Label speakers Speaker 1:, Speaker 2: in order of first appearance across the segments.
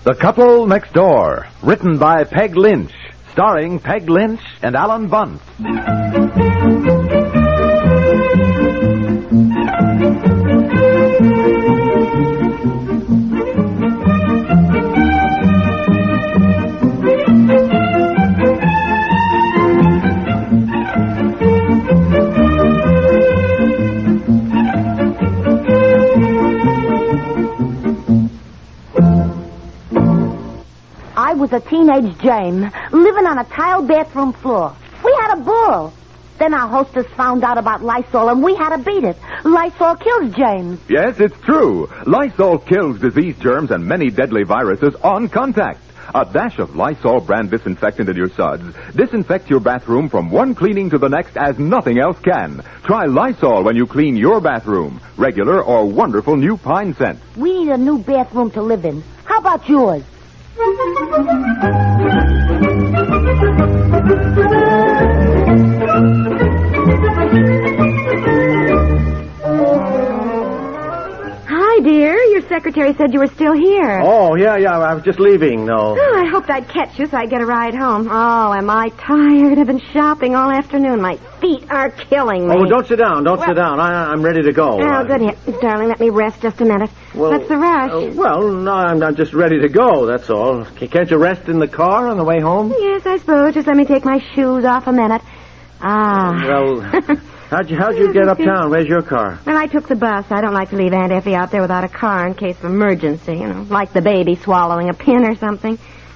Speaker 1: The Couple Next Door, written by Peg Lynch, starring Peg Lynch and Alan Bunce.
Speaker 2: I was a teenage Jane, living on a tile bathroom floor. We had a bull. Then our hostess found out about Lysol, and we had to beat it. Lysol kills James.
Speaker 1: Yes, it's true. Lysol kills disease germs and many deadly viruses on contact. A dash of Lysol brand disinfectant in your suds disinfects your bathroom from one cleaning to the next as nothing else can. Try Lysol when you clean your bathroom. Regular or wonderful new pine scent.
Speaker 2: We need a new bathroom to live in. How about yours?
Speaker 3: Hi, dear. Your secretary said you were still here.
Speaker 4: Oh, yeah, I was just leaving, though.
Speaker 3: Oh, I hoped I'd catch you so I'd get a ride home. Oh, am I tired? I've been shopping all afternoon. My feet are killing me.
Speaker 4: Oh, don't sit down. I'm ready to go.
Speaker 3: Oh, good here. Darling, let me rest just a minute. What's the rush?
Speaker 4: No, I'm just ready to go, that's all. Can't you rest in the car on the way home?
Speaker 3: Yes, I suppose. Just let me take my shoes off a minute.
Speaker 4: Well, how'd you get uptown? Where's your car?
Speaker 3: Well, I took the bus. I don't like to leave Aunt Effie out there without a car in case of emergency, like the baby swallowing a pin or something.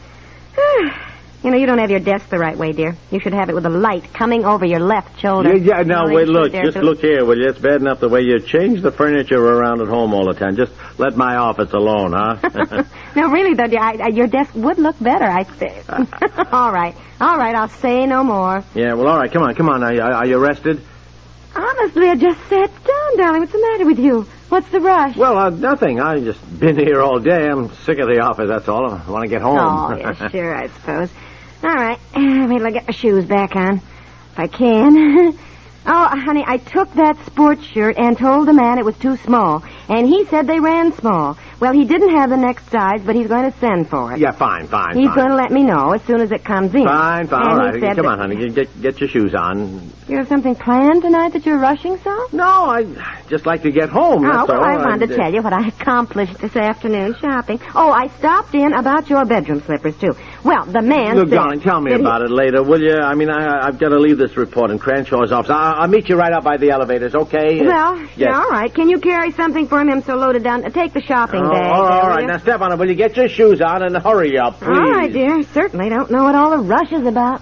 Speaker 3: You don't have your desk the right way, dear. You should have it with a light coming over your left shoulder.
Speaker 4: Yeah, now, wait, look. Just look here, will you? It's bad enough the way you change the furniture around at home all the time. Just let my office alone, huh?
Speaker 3: No, really, though, dear, your desk would look better, I think. All right, I'll say no more.
Speaker 4: Yeah, well, all right, come on. Are you rested?
Speaker 3: Honestly, I just sat down, darling. What's the matter with you? What's the rush?
Speaker 4: Well, nothing. I've just been here all day. I'm sick of the office, that's all. I want to get home.
Speaker 3: Oh, yeah, sure, I suppose. All right. Wait till I get my shoes back on. If I can. Oh, honey, I took that sports shirt and told the man it was too small. And he said they ran small. Well, he didn't have the next size, but he's going to send for it.
Speaker 4: Yeah, fine.
Speaker 3: He's going to let me know as soon as it comes in.
Speaker 4: Fine. All right. Come on, honey. Get your shoes on.
Speaker 3: You have something planned tonight that you're rushing so?
Speaker 4: No, I just like to get home. That's all.
Speaker 3: I wanted to tell you what I accomplished this afternoon shopping. Oh, I stopped in about your bedroom slippers, too. Well, the man
Speaker 4: Look,
Speaker 3: said...
Speaker 4: darling, tell me about it later, will you? I mean, I've got to leave this report in Cranshaw's office. I'll meet you right out by the elevators, okay?
Speaker 3: Well,
Speaker 4: yes.
Speaker 3: Yeah, all right. Can you carry something for him? I'm so loaded down. Take the shopping bag.
Speaker 4: All right. Now, step on it. Will you get your shoes on and hurry up, please?
Speaker 3: All right, dear. Certainly don't know what all the rush is about.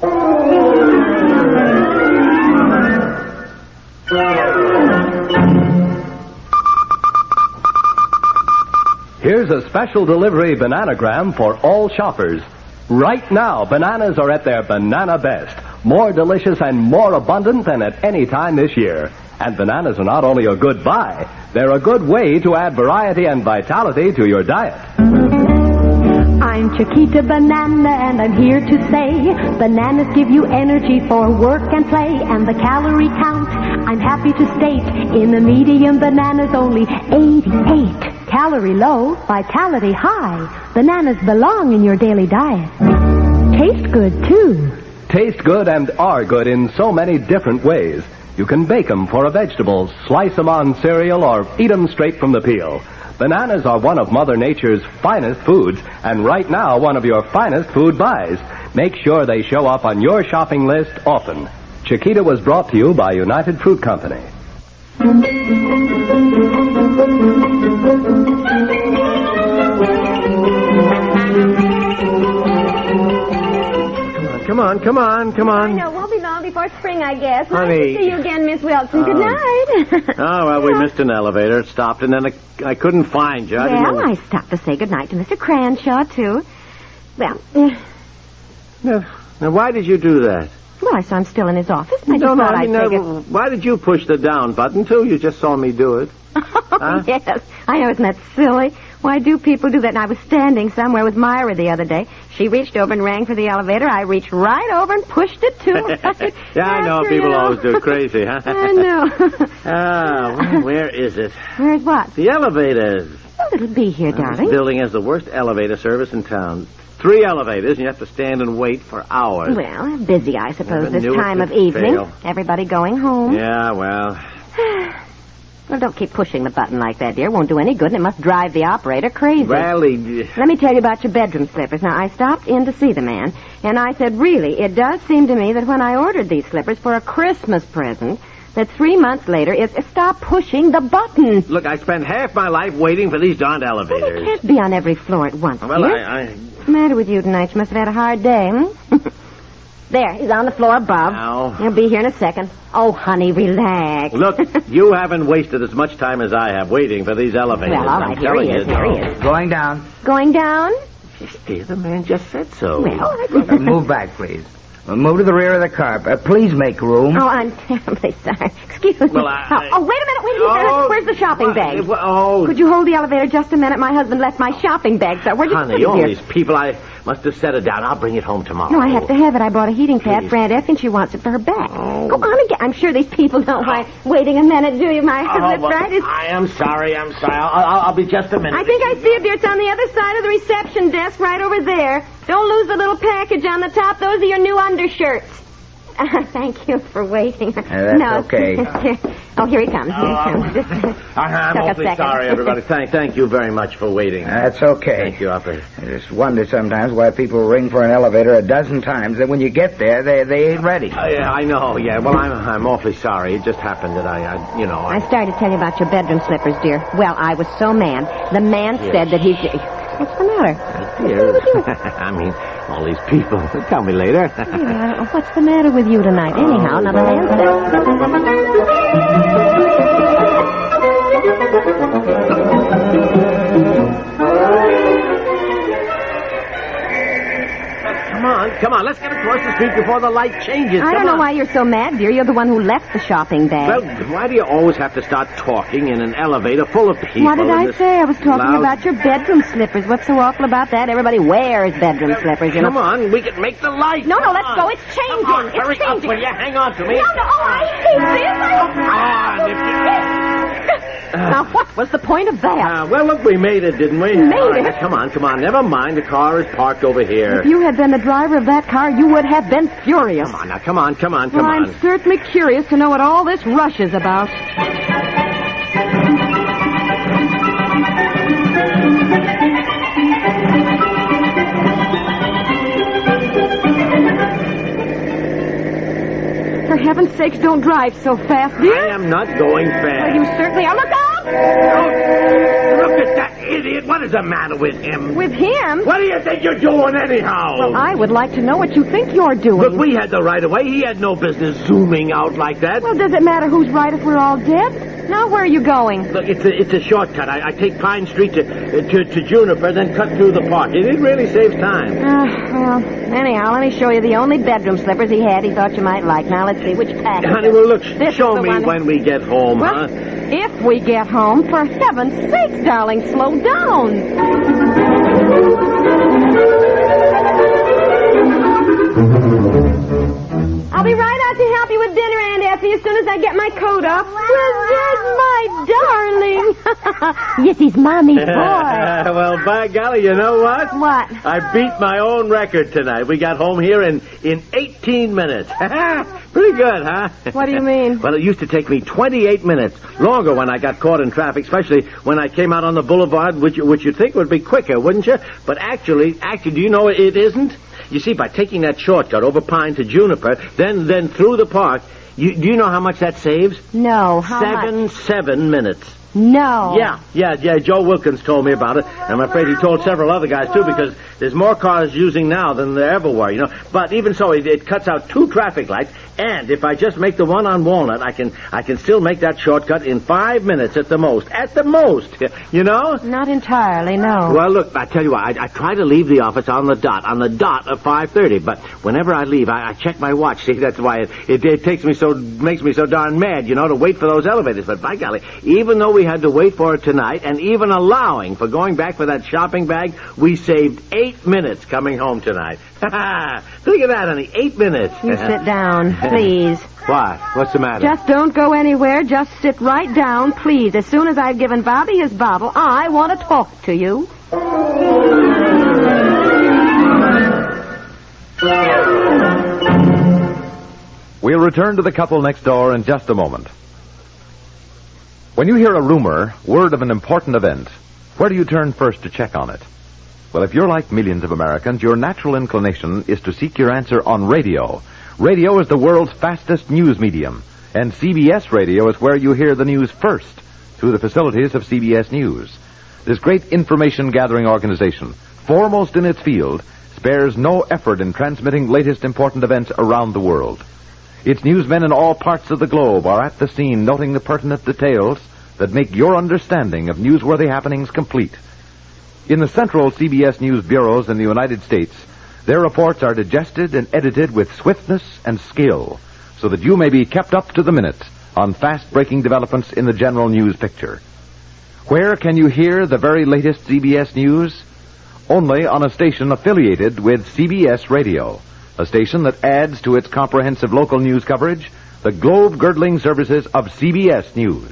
Speaker 5: Here's a special delivery bananagram for all shoppers. Right now, bananas are at their banana best. More delicious and more abundant than at any time this year. And bananas are not only a good buy, they're a good way to add variety and vitality to your diet.
Speaker 6: I'm Chiquita Banana, and I'm here to say bananas give you energy for work and play. And the calorie count, I'm happy to state, in a medium banana's only 88. Calorie low, vitality high. Bananas belong in your daily diet. Taste good, too.
Speaker 5: Taste good and are good in so many different ways. You can bake them for a vegetable, slice them on cereal, or eat them straight from the peel. Bananas are one of Mother Nature's finest foods, and right now one of your finest food buys. Make sure they show up on your shopping list often. Chiquita was brought to you by United Fruit Company.
Speaker 4: Come on.
Speaker 3: I know. Won't be long before spring, I guess.
Speaker 4: Honey.
Speaker 3: Nice to see you again, Miss Wilson. Good night.
Speaker 4: Oh, well, we missed an elevator. It stopped, and then I couldn't find you.
Speaker 3: I stopped to say good night to Mr. Cranshaw, too. Well,
Speaker 4: Now, why did you do that?
Speaker 3: I saw him still in his office. I just thought I'd take it.
Speaker 4: Why did you push the down button, too? You just saw me do it. Huh?
Speaker 3: Yes. I know, isn't that silly? Why do people do that? And I was standing somewhere with Myra the other day. She reached over and rang for the elevator. I reached right over and pushed it, too.
Speaker 4: Yeah, I know. People always do. Crazy, huh?
Speaker 3: I know.
Speaker 4: Where is it?
Speaker 3: Where's what?
Speaker 4: The elevators.
Speaker 3: Well, it'll be here, darling.
Speaker 4: This building has the worst elevator service in town. 3 elevators, and you have to stand and wait for hours.
Speaker 3: Well, busy, I suppose,
Speaker 4: Never
Speaker 3: this
Speaker 4: knew it
Speaker 3: time
Speaker 4: could
Speaker 3: of evening.
Speaker 4: fail.
Speaker 3: Everybody going home.
Speaker 4: Yeah, well...
Speaker 3: Well, don't keep pushing the button like that, dear. Won't do any good, and it must drive the operator crazy.
Speaker 4: Well,
Speaker 3: Let me tell you about your bedroom slippers. Now, I stopped in to see the man, and I said, really, it does seem to me that when I ordered these slippers for a Christmas present, that 3 months later, stop pushing the button.
Speaker 4: Look, I spent half my life waiting for these darned
Speaker 3: Well,
Speaker 4: elevators.
Speaker 3: they can't be on every floor at once,
Speaker 4: Well,
Speaker 3: dear. What's the matter with you tonight? You must have had a hard day, hmm? There, he's on the floor above.
Speaker 4: Now.
Speaker 3: He'll be here in a second. Oh, honey, relax.
Speaker 4: Look, you haven't wasted as much time as I have waiting for these elevators.
Speaker 3: Well, all right,
Speaker 4: I'm
Speaker 3: here
Speaker 4: telling
Speaker 3: he
Speaker 4: you,
Speaker 3: is, here he is.
Speaker 7: Going down.
Speaker 3: Going down?
Speaker 4: Dear, the man just said so.
Speaker 3: Well,
Speaker 7: Move back, please. Move to the rear of the car. Please make room.
Speaker 3: Oh, I'm terribly sorry. Excuse me.
Speaker 4: Well,
Speaker 3: wait a minute, wait a minute.
Speaker 4: Oh,
Speaker 3: Where's the shopping bag?
Speaker 4: Oh,
Speaker 3: Could you hold the elevator just a minute? My husband left my shopping bag, sir. Where'd you put
Speaker 4: honey,
Speaker 3: it,
Speaker 4: all
Speaker 3: dear?
Speaker 4: these people, I must have set it down. I'll bring it home tomorrow.
Speaker 3: No, I have to have it. I bought a heating pad
Speaker 4: Please.
Speaker 3: for Aunt Effie, and she wants it for her back.
Speaker 4: Oh.
Speaker 3: Go on again. I'm sure these people don't mind waiting a minute, do you, my husband?
Speaker 4: well,
Speaker 3: Right?
Speaker 4: I am sorry. I'll be just a minute.
Speaker 3: I think I see it, dear. It's on the other side of the reception desk, right over there. Don't lose the little package on the top. Those are your new undershirts. Thank you for waiting.
Speaker 7: That's okay.
Speaker 3: Oh, here he comes. Here he comes. Just,
Speaker 4: I'm
Speaker 3: took a
Speaker 4: awfully
Speaker 3: second.
Speaker 4: sorry, everybody. Thank you very much for waiting.
Speaker 7: That's okay.
Speaker 4: Thank you, operator.
Speaker 7: I just wonder sometimes why people ring for an elevator a dozen times, and when you get there, they ain't ready.
Speaker 4: Yeah, I know. Yeah, well, I'm awfully sorry. It just happened that
Speaker 3: I started to tell you about your bedroom slippers, dear. Well, I was so mad. The man said that he's... What's the matter?
Speaker 4: I mean, all these people. Tell me later.
Speaker 3: What's the matter with you tonight? Anyhow, now the man
Speaker 4: Come on, let's get across the street before the light changes.
Speaker 3: I don't know why you're so mad, dear. You're the one who left the shopping bag.
Speaker 4: Well, why do you always have to start talking in an elevator full of people?
Speaker 3: What did I say? I was talking
Speaker 4: loud...
Speaker 3: about your bedroom slippers. What's so awful about that? Everybody wears bedroom slippers, you know.
Speaker 4: Come on, we can make the light.
Speaker 3: No,
Speaker 4: Come
Speaker 3: let's
Speaker 4: on.
Speaker 3: go. It's changing.
Speaker 4: Come on,
Speaker 3: It's
Speaker 4: hurry
Speaker 3: changing.
Speaker 4: up, will you? Hang on to me.
Speaker 3: No, I hate this. Now, what was the point of that?
Speaker 4: Well, look, we made it, didn't we?
Speaker 3: Made
Speaker 4: All right,
Speaker 3: it?
Speaker 4: now, come on. Never mind. The car is parked over here.
Speaker 3: If you had been the driver of that car, you would have been furious.
Speaker 4: Come on.
Speaker 3: Well, I'm certainly curious to know what all this rush is about. For heaven's sakes, don't drive so fast, dear.
Speaker 4: I am not going
Speaker 3: Well,
Speaker 4: fast.
Speaker 3: you certainly are. Look out!
Speaker 4: Look at that idiot. What is the matter with him?
Speaker 3: With him?
Speaker 4: What do you think you're doing anyhow?
Speaker 3: Well, I would like to know what you think you're doing.
Speaker 4: Look, we had the right of way. He had no business zooming out like that.
Speaker 3: Well, does it matter who's right if we're all dead? Now, where are you going?
Speaker 4: Look, it's a shortcut. I take Pine Street to Juniper, then cut through the park. It really saves time.
Speaker 3: Well, anyhow, let me show you the only bedroom slippers he had. He thought you might like. Now, let's see which package.
Speaker 4: Honey, well, look,
Speaker 3: This
Speaker 4: show
Speaker 3: is the
Speaker 4: me
Speaker 3: one.
Speaker 4: when we get home,
Speaker 3: Well,
Speaker 4: huh?
Speaker 3: if we get home, for heaven's sakes, darling, slow down. I'll be right out to help you with dinner, Aunt Effie, as soon as I get my coat off. Well, there's my darling.
Speaker 2: Yes, he's Mommy's boy.
Speaker 4: Well, by golly, you know what?
Speaker 3: What?
Speaker 4: I beat my own record tonight. We got home here in 18 minutes. Pretty good, huh?
Speaker 3: What do you mean?
Speaker 4: Well, it used to take me 28 minutes. Longer when I got caught in traffic, especially when I came out on the boulevard, which you'd think would be quicker, wouldn't you? But actually, do you know it isn't? You see, by taking that shortcut over Pine to Juniper, then through the park, do you know how much that saves?
Speaker 3: No, how much?
Speaker 4: 7 minutes.
Speaker 3: No.
Speaker 4: Yeah. Joe Wilkins told me about it. I'm afraid he told several other guys, too, because there's more cars using now than there ever were, you know. But even so, it cuts out 2 traffic lights, and if I just make the one on Walnut, I can still make that shortcut in 5 minutes at the most. At the most, you know?
Speaker 3: Not entirely, no.
Speaker 4: Well, look, I tell you what, I try to leave the office on the dot of 5:30, but whenever I leave, I check my watch. See, that's why it makes me so darn mad, you know, to wait for those elevators. But by golly, even though we had to wait for it tonight, and even allowing for going back for that shopping bag, we saved 8 minutes coming home tonight. Think of that, honey, 8 minutes.
Speaker 3: You sit down, please.
Speaker 4: What? What's the matter?
Speaker 3: Just don't go anywhere. Just sit right down, please. As soon as I've given Bobby his bottle, I want to talk to you.
Speaker 1: We'll return to the couple next door in just a moment. When you hear a rumor, word of an important event, where do you turn first to check on it? Well, if you're like millions of Americans, your natural inclination is to seek your answer on radio. Radio is the world's fastest news medium, and CBS Radio is where you hear the news first, through the facilities of CBS News. This great information-gathering organization, foremost in its field, spares no effort in transmitting latest important events around the world. Its newsmen in all parts of the globe are at the scene noting the pertinent details that make your understanding of newsworthy happenings complete. In the central CBS News bureaus in the United States, their reports are digested and edited with swiftness and skill, so that you may be kept up to the minute on fast-breaking developments in the general news picture. Where can you hear the very latest CBS News? Only on a station affiliated with CBS Radio, a station that adds to its comprehensive local news coverage the globe-girdling services of CBS News.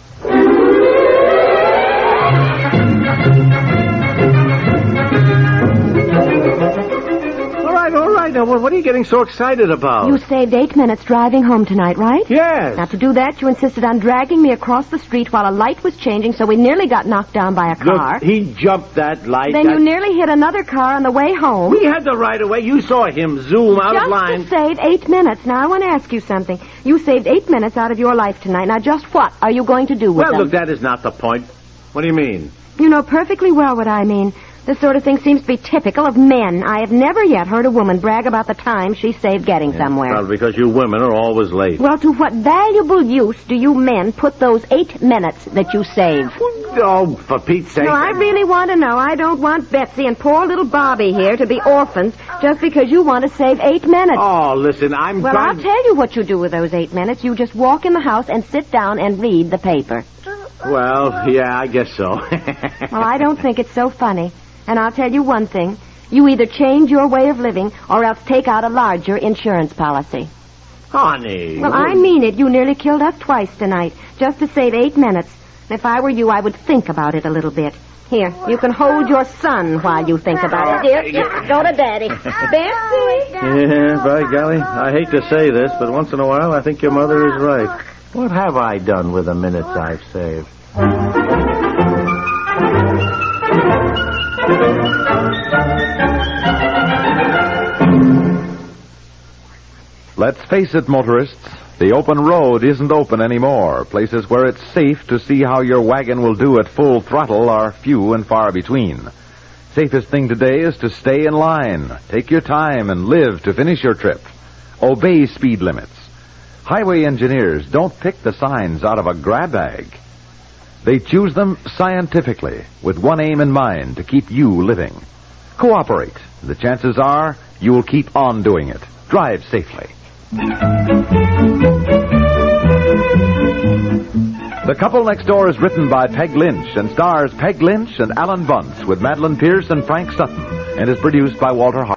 Speaker 4: All right. Now, what are you getting so excited about?
Speaker 3: You saved 8 minutes driving home tonight, right?
Speaker 4: Yes.
Speaker 3: Now, to do that, you insisted on dragging me across the street while a light was changing, so we nearly got knocked down by a car.
Speaker 4: Look, he jumped that light.
Speaker 3: Then you nearly hit another car on the way home.
Speaker 4: We had the right of way. You saw him zoom out of line.
Speaker 3: Just to save 8 minutes. Now, I want to ask you something. You saved 8 minutes out of your life tonight. Now, just what are you going to do with them?
Speaker 4: Well, look, that is not the point. What do you mean?
Speaker 3: You know perfectly well what I mean. This sort of thing seems to be typical of men. I have never yet heard a woman brag about the time she saved getting somewhere.
Speaker 4: Well, because you women are always late.
Speaker 3: Well, to what valuable use do you men put those 8 minutes that you saved?
Speaker 4: Oh, for Pete's sake.
Speaker 3: No, I really want to know. I don't want Betsy and poor little Bobby here to be orphans just because you want to save 8 minutes.
Speaker 4: Oh, listen,
Speaker 3: Well, I'll tell you what you do with those 8 minutes. You just walk in the house and sit down and read the paper.
Speaker 4: Well, yeah, I guess so.
Speaker 3: Well, I don't think it's so funny. And I'll tell you one thing. You either change your way of living or else take out a larger insurance policy.
Speaker 4: Honey.
Speaker 3: Well, I mean it. You nearly killed us twice tonight just to save 8 minutes. And if I were you, I would think about it a little bit. Here, you can hold your son while you think about it. Dear, go to Daddy. Betsy?
Speaker 4: Yeah, by golly, I hate to say this, but once in a while I think your mother is right. What have I done with the minutes I've saved?
Speaker 1: Let's face it, motorists, the open road isn't open anymore. Places where it's safe to see how your wagon will do at full throttle are few and far between. Safest thing today is to stay in line, take your time, and live to finish your trip. Obey speed limits. Highway engineers don't pick the signs out of a grab bag. They choose them scientifically, with one aim in mind, to keep you living. Cooperate. The chances are you'll keep on doing it. Drive safely. The Couple Next Door is written by Peg Lynch and stars Peg Lynch and Alan Bunce with Madeline Pierce and Frank Sutton and is produced by Walter Hart.